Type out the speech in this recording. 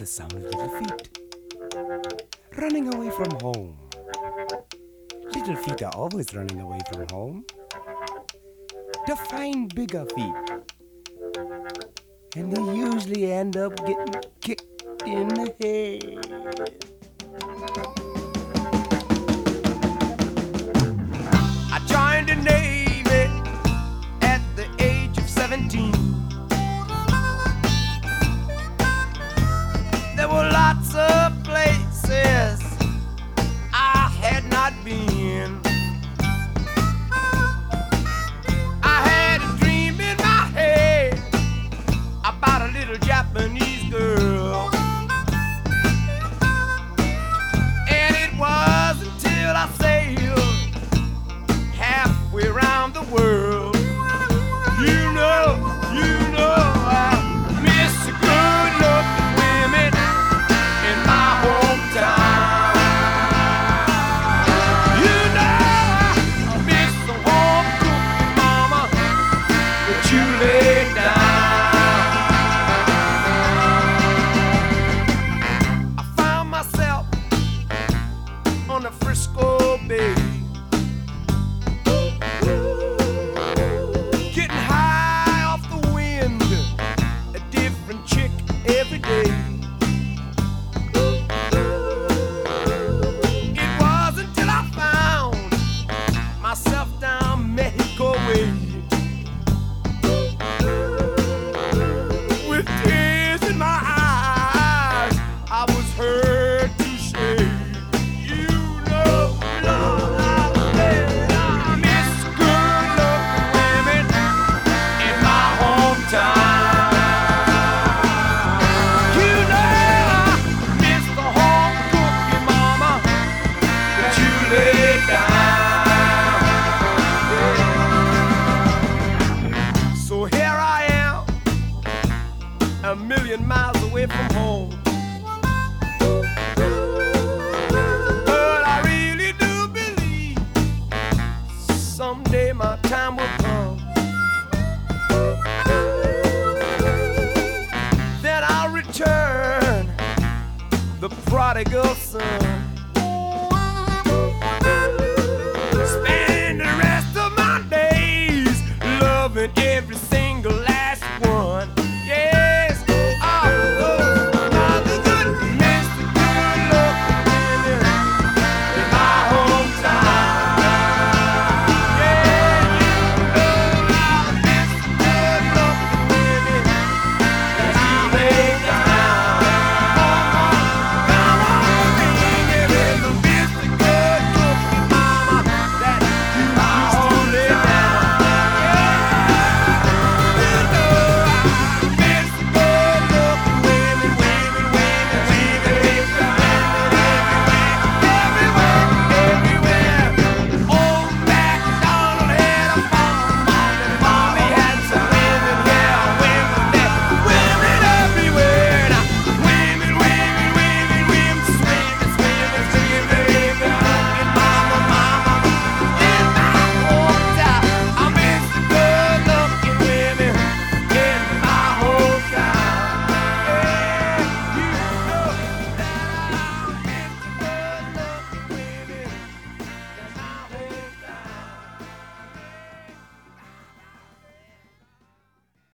the sound of little feet running away from home. Little feet are always running away from home to find bigger feet. And they usually end up getting kicked in the head. I joined the Navy at the age of 17. There were lots of places I had not been. I had a dream in my head about a little Japanese girl. And it was until I sailed halfway around the world. You know, I miss the good-looking women in my hometown. You know, I miss the home-cooking mama that you laid down. I found myself on the Frisco Bay, getting high off the wind, a different chick every day. It was until I found myself down Mexico way, with tears in my eyes. I was heard to say, you know, Lord, I miss good-looking women in my hometown. You know, I miss the home-cooking mama that you laid down. So here I am, a million miles away from home. But I really do believe someday my time will come. Then I'll return, the prodigal son.